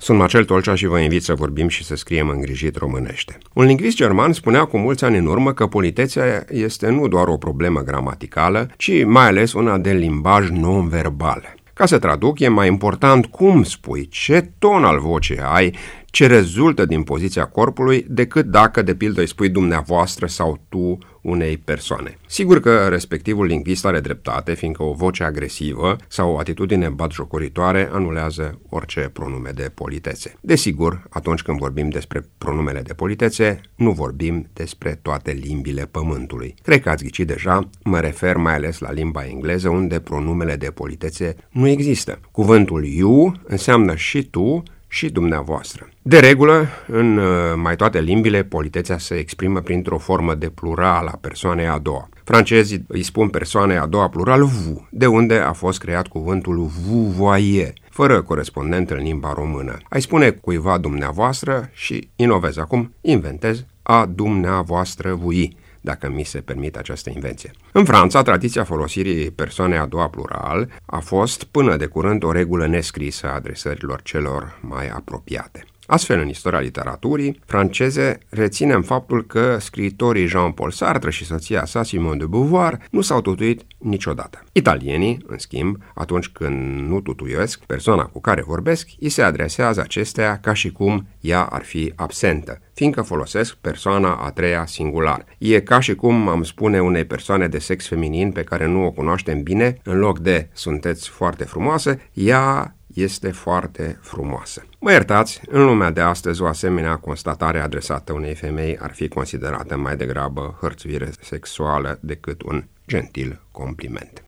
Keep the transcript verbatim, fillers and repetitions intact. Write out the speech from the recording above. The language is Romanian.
Sunt Marcel Tolcea și vă invit să vorbim și să scriem îngrijit românește. Un lingvist german spunea cu mulți ani în urmă că politețea este nu doar o problemă gramaticală, ci mai ales una de limbaj non-verbal. Ca să traduc, e mai important cum spui, ce ton al vocii ai, ce rezultă din poziția corpului, decât dacă, de pildă, îi spui dumneavoastră sau tu unei persoane. Sigur că respectivul lingvist are dreptate, fiindcă o voce agresivă sau o atitudine batjocoritoare anulează orice pronume de politețe. Desigur, atunci când vorbim despre pronumele de politețe, nu vorbim despre toate limbile pământului. Cred că ați ghicit deja, mă refer mai ales la limba engleză, unde pronumele de politețe nu există. Cuvântul you înseamnă și tu și dumneavoastră. De regulă, în mai toate limbile, politețea se exprimă printr-o formă de plural a persoanei a doua. Francezii îi spun persoanei a doua plural vous, de unde a fost creat cuvântul vous voyez, fără corespondent în limba română. Ai spune cuiva dumneavoastră și inovez acum, inventez a dumneavoastră vui, dacă mi se permite această invenție. În Franța, tradiția folosirii persoanei a doua plural a fost până de curând o regulă nescrisă a adresărilor celor mai apropiate. Astfel, în istoria literaturii franceze, reținem faptul că scriitorii Jean-Paul Sartre și soția sa Simone de Beauvoir nu s-au tutuit niciodată. Italienii, în schimb, atunci când nu tutuiesc persoana cu care vorbesc, îi se adresează acestea ca și cum ea ar fi absentă, fiindcă folosesc persoana a treia singular. E ca și cum am spune unei persoane de sex feminin pe care nu o cunoaștem bine, în loc de sunteți foarte frumoasă, ea este foarte frumoasă. Mă iertați, în lumea de astăzi o asemenea constatare adresată unei femei ar fi considerată mai degrabă hărțuire sexuală decât un gentil compliment.